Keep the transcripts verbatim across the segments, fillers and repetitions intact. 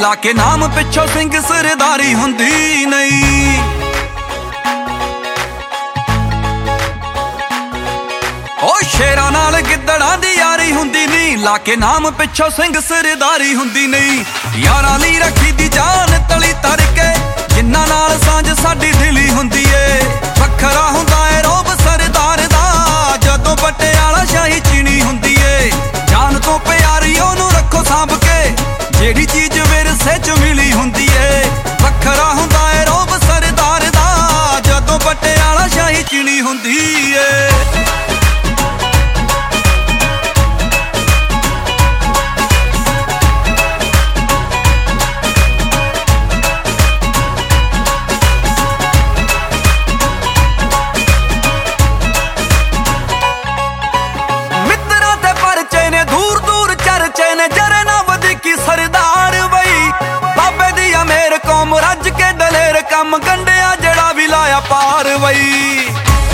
ਲਾ ਕੇ ਨਾਮ ਪਿੱਛੋਂ ਸਿੰਘ ਸਰਦਾਰੀ ਹੁੰਦੀ ਨਹੀਂ। ਓ ਸ਼ੇਰਾਂ ਨਾਲ ਗਿੱਦੜਾਂ ਦੀ ਯਾਰੀ ਹੁੰਦੀ ਨਹੀਂ, ਲਾ ਕੇ ਨਾਮ ਪਿੱਛੋਂ ਸਿੰਘ ਸਰਦਾਰੀ ਹੁੰਦੀ ਨਹੀਂ। ਯਾਰਾਂ ਲਈ ਰੱਖੀ ਦੀ ਜਾਨ ਤਲੀ ਤਰ ਕੇ, ਜਿੰਨਾਂ ਨਾਲ ਸਾਂਝ ਸਾਡੀ ਦਿਲੀ ਹੁੰਦੀ ਏ। ਵੱਖਰਾ ਹੁੰਦਾ ਏ ਰੋਬ ਸਰਦਾਰ ਦਾ, ਜਦੋਂ ਪਟਿਆਲਾ ਸ਼ਾਹੀ ਚੀਣੀ ਹੁੰਦੀ ਏ। ਜਾਨ ਤੋਂ ਪਿਆਰੀ ਉਹਨੂੰ ਰੱਖੋ ਸਾਂਭ ਕੇ, ਜਿਹੜੀ ਚੀਜ਼ ਵਿਰਸੇ ਚ ਮਿਲੀ ਹੁੰਦੀ ਏ। ਵੱਖਰਾ ਹੁੰਦਾ ਏ ਰੋਬ ਸਰਦਾਰ ਦਾ, ਜਦੋਂ ਪਟਿਆਲਾ ਸ਼ਾਹੀ ਚੀਣੀ ਹੁੰਦੀ ਏ। ਰੱਜ ਕੇ ਦਲੇਰ ਕੰਮ ਗੰਢਿਆ ਜਿਹੜਾ ਵੀ ਲਾਇਆ ਪਾਰ ਵਈ।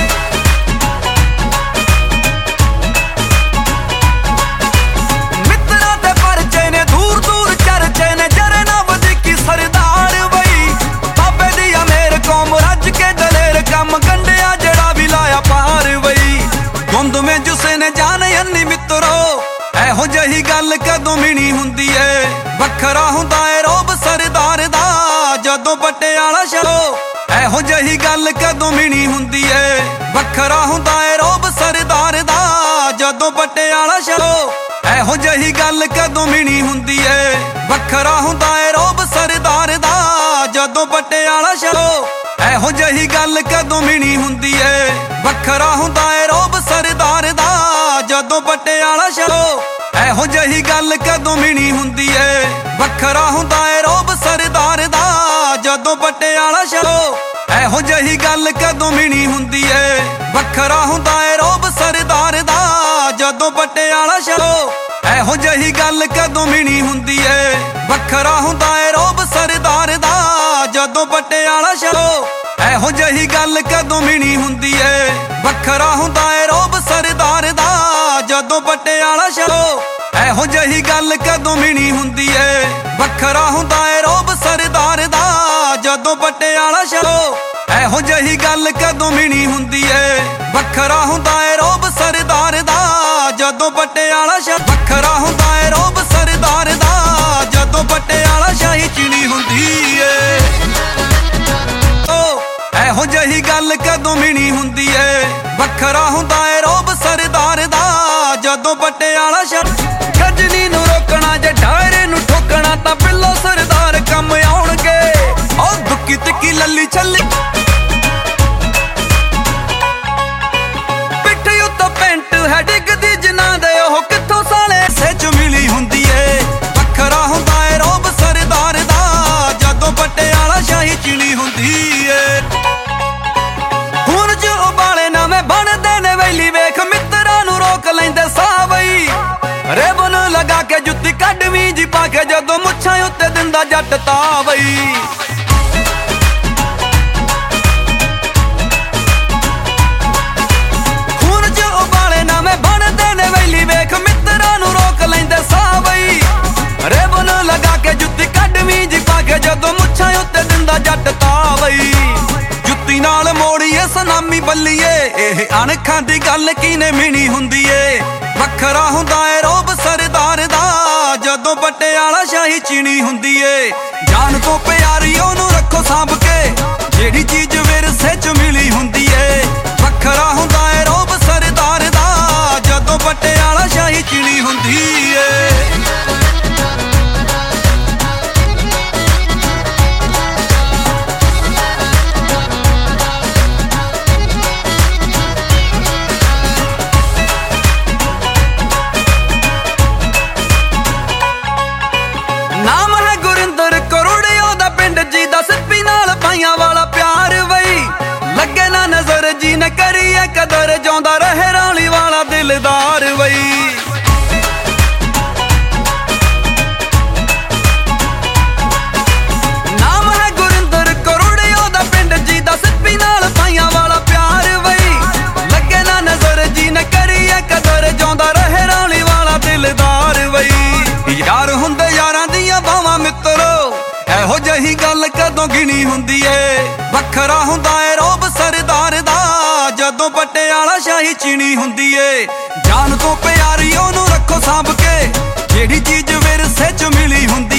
ਮਿੱਤਰਾਂ ਤੇ ਪਰਚੇ ਨੇ ਦੂਰ ਦੂਰ ਚਰਚੇ ਨੇ, ਜਰੇ ਨਾ ਵਧੀਕੀ ਸਰਦਾਰ ਵਈ। ਬਾਬੇ ਦੀ ਅਮੇਰ ਕੌਮ ਰੱਜ ਕੇ ਦਲੇਰ ਕੰਮ ਗੰਢਿਆ ਜਿਹੜਾ ਵੀ ਲਾਇਆ ਪਾਰ ਵਈ। ਗੁੰਦ ਮੇ ਜੁਸੇ ਨੇ ਜਾਣੇ ਅੰਨੀ ਮਿੱਤਰੋ, ਇਹੋ ਜਿਹੀ ਗੱਲ ਕਦੋਂ ਮਿਣੀ ਹੁੰਦੀ ਏ। ਵੱਖਰਾ ਹੁੰਦਾ ਏ ਰੋਬ ਸਰਦਾਰ ਦਾ, ਜਦੋਂ ਪਟਿਆਲਾ ਸ਼ਾਹੋ ਇਹੋ ਜਿਹੀ ਗੱਲ ਕਦੋਂ ਮਿਣੀ ਹੁੰਦੀ ਏ। ਵੱਖਰਾ ਹੁੰਦਾ ਏ ਰੋਬ ਸਰਦਾਰ ਦਾ, ਜਦੋਂ ਪਟਿਆਲਾ ਸ਼ਾਹੋ ਇਹੋ ਜਿਹੀ ਗੱਲ ਕਦੋਂ ਮਿਣੀ ਹੁੰਦੀ ਏ। ਵੱਖਰਾ ਹੁੰਦਾ ਏ ਰੋਬ ਸਰਦਾਰ ਦਾ, ਜਦੋਂ ਪਟਿਆਲਾ ਸ਼ਾਹੋ ਇਹੋ ਜਿਹੀ ਗੱਲ ਕਦੋਂ ਮਿਣੀ ਹੁੰਦੀ ਏ। ਵੱਖਰਾ ਹੁੰਦਾ ਏ ਰੋਬ ਸਰਦਾਰ ਦਾ, ਜਦੋਂ ਪਟਿਆਲਾ ਸ਼ਾਹੋ ਇਹੋ ਜਿਹੀ ਗੱਲ ਕਦੋਂ ਮਿਣੀ ਹੁੰਦੀ ਏ। ਵੱਖਰਾ ਹੁੰਦਾ ਏ ਰੋਬ ਸਰਦਾਰ ਦਾ, ਜਦੋਂ ਪਟਿਆਲਾ ਸ਼ਾਹੋ ਇਹੋ ਜਿਹੀ ਗੱਲ ਕਦੋਂ ਮਿਣੀ ਹੁੰਦੀ ਏ। ਵੱਖਰਾ ਹੁੰਦਾ ਏ ਰੋਬ ਸਰਦਾਰ ਦਾ, ਜਦੋਂ ਪਟਿਆਲਾ ਸ਼ਾਹੋ ਇਹੋ ਜਿਹੀ ਗੱਲ ਕਦੋਂ ਮਿਣੀ ਹੁੰਦੀ ਏ। ਵੱਖਰਾ ਹੁੰਦਾ ਏ ਰੋਬ ਸਰਦਾਰ ਦਾ, ਜਦੋਂ ਪਟਿਆਲਾ ਸ਼ਾਹੋ ਇਹੋ ਜਿਹੀ ਗੱਲ ਕਦੋਂ ਮਿਣੀ ਹੁੰਦੀ ਏ। ਵੱਖਰਾ ਹੁੰਦਾ ਏ ਰੋਬ ਸਰਦਾਰ ਦਾ, ਜਦੋਂ ਪਟਿਆਲਾ ਸ਼ਾਹੋ ਇਹੋ ਜਿਹੀ ਗੱਲ ਕਦੋਂ ਮਿਣੀ ਹੁੰਦੀ ਏ। ਵੱਖਰਾ ਹੁੰਦਾ ਏ ਰੋਬ ਸਰਦਾਰ ਦਾ, ਜਦੋਂ ਪਟਿਆਲਾ ਸ਼ਾਹੋ ਇਹੋ ਜਿਹੀ ਗੱਲ ਕਦੋਂ ਮਿਣੀ ਹੁੰਦੀ ਏ। ਵੱਖਰਾ ਹੁੰਦਾ ਏ ਰੋਬ ਸਰਦਾਰ ਦਾ, ਜਦੋਂ ਪਟਿਆਲਾ ਸ਼ਾਹ ਵੱਖਰਾ ਹੁੰਦਾ ਏ ਰੋਬ ਸਰਦਾਰ ਦਾ, ਜਦੋਂ ਪਟਿਆਲਾ ਸ਼ਾਹੀ ਚੀਣੀ ਹੁੰਦੀ ਏ। ਓ ਇਹੋ ਜਿਹੀ ਗੱਲ ਕਦੋਂ ਮਿਣੀ ਹੁੰਦੀ ਏ। ਵੱਖਰਾ ਹੁੰਦਾ ਏ ਰੋਬ ਸਰਦਾਰ ਦਾ, ਜਦੋਂ ਪਟਿਆਲਾ ਸ਼ਾਹ ਗਜਨੀ ਨੂੰ ਰੋਕਣਾ ਜੇ ਡਾਇਰੇ ਨੂੰ ਠੋਕਣਾ, ਤਾਂ ਬਿੱਲੋ ਸਰਦਾਰ ਕੰਮ ਆਉਣਗੇ। ਓ ਦੁੱਕੀ ਤਿੱਕੀ ਲੱਲੀ ਛੱਲੀ ਪਿੱਠ ਉੱਤੋਂ ਪੈਂਟ ਹੈ ਡਿੱਗਦੀ ਜਿਨ੍ਹਾਂ ਦੇ, ਉਹ ਕਿੱਥੋਂ ਸਾਲੇ ਸੇ ਚ ਮਿਲੀ ਹੁੰਦੀ ਏ। ਵੱਖਰਾ ਹੁੰਦਾ ਏ ਰੋਬ ਸਰਦਾਰ ਦਾ, ਜਦੋਂ ਪਟਿਆਲਾ ਸ਼ਾਹੀ ਚੀਣੀ ਹੁੰਦੀ ਏ। ਹੁਣ ਚ ਉਬਾਲੇ ਨਵੇਂ ਬਣਦੇ ਨੇ ਵੈਲੀ, ਵੇਖ ਮਿੱਤਰਾਂ ਨੂੰ ਰੋਕ ਲੈਂਦੇ ਸਾਹ ਬਈ। ਰੇਬਨ ਲਗਾ ਕੇ ਜੁੱਤੀ ਕੱਢਵੀਂ ਜੀ ਪਾ ਕੇ, ਜਦੋਂ ਮੁੱਛਾਂ ਉੱਤੇ ਦਿੰਦਾ ਜੱਟ ਤਾ ਬਈ। ਹੁਣ ਚ ਉਬਾਲੇ ਨਵੇਂ ਬਣਦੇ ਨੇ ਵੈਲੀ, ਵੇਖ ਮਿੱਤਰਾਂ ਨੂੰ ਰੋਕ ਲੈਂਦੇ ਸਾਹ ਬਈ। ਰੇਬਨ ਲਗਾ ਕੇ ਜੁੱਤੀ ਕੱਢਵੀਂ ਜੀ ਪਾ ਕੇ, ਜਦੋਂ ਮੁੱਛਾਂ ਉੱਤੇ ਦਿੰਦਾ ਜੱਟ ਤਾ ਬਈ। ਜੁੱਤੀ ਨਾਲ ਮੋੜੀਏ ਸਨਾਮੀ ਬੱਲੀਏ, ਇਹ ਅਣਖਾਂ ਦੀ ਗੱਲ ਕਿਨੇ ਮਿਣੀ ਹੁੰਦੀ ਏ। ਵੱਖਰਾ ਹੁੰਦਾ ਏ ਰੋਬ ਸਰਦਾਰ ਦਾ, ਜਦੋਂ ਪਟਿਆਲਾ ਸ਼ਾਹੀ ਚੀਣੀ ਹੁੰਦੀ ਏ। ਜਾਨ ਤੋਂ ਪਿਆਰੀ ਉਹਨੂੰ ਰੱਖੋ ਸਾਂਭ ਕੇ, ਜਿਹੜੀ ਚੀਜ਼ ਵਿਰਸੇ ਚ ਮਿਲੀ ਹੁੰਦੀ ਏ। ਵੱਖਰਾ ਹੁੰਦਾ ਏ ਰੋਬ ਸਰਦਾਰ ਦਾ, ਜਦੋਂ ਪਟਿਆਲਾ ਸ਼ਾਹੀ ਚੀਣੀ ਹੁੰਦੀ ਏ। ਨਾਮ ਹੈ ਗੁਰਿੰਦਰ ਕਰੋੜਿਓ ਦਾ, ਪਿੰਡ ਜੀ ਦਾ ਸਿੱਪੀ ਨਾਲ ਪਾਈਆਂ ਵਾਲਾ ਪਿਆਰ ਵਈ। ਲੱਗੇ ਨਾ ਵੱਖਰਾ ਹੁੰਦਾ ਏ ਰੋਬ ਸਰਦਾਰ ਦਾ ਜਦੋਂ ਪਟਿਆਲਾ ਸ਼ਾਹੀ ਚੀਣੀ ਹੁੰਦੀ ਏ। ਜਾਨ ਤੋਂ ਪਿਆਰੀ ਉਹਨੂੰ ਰੱਖੋ ਸਾਂਭ ਕੇ, ਜਿਹੜੀ ਚੀਜ਼ ਵਿਰਸੇ ਚ ਮਿਲੀ ਹੁੰਦੀ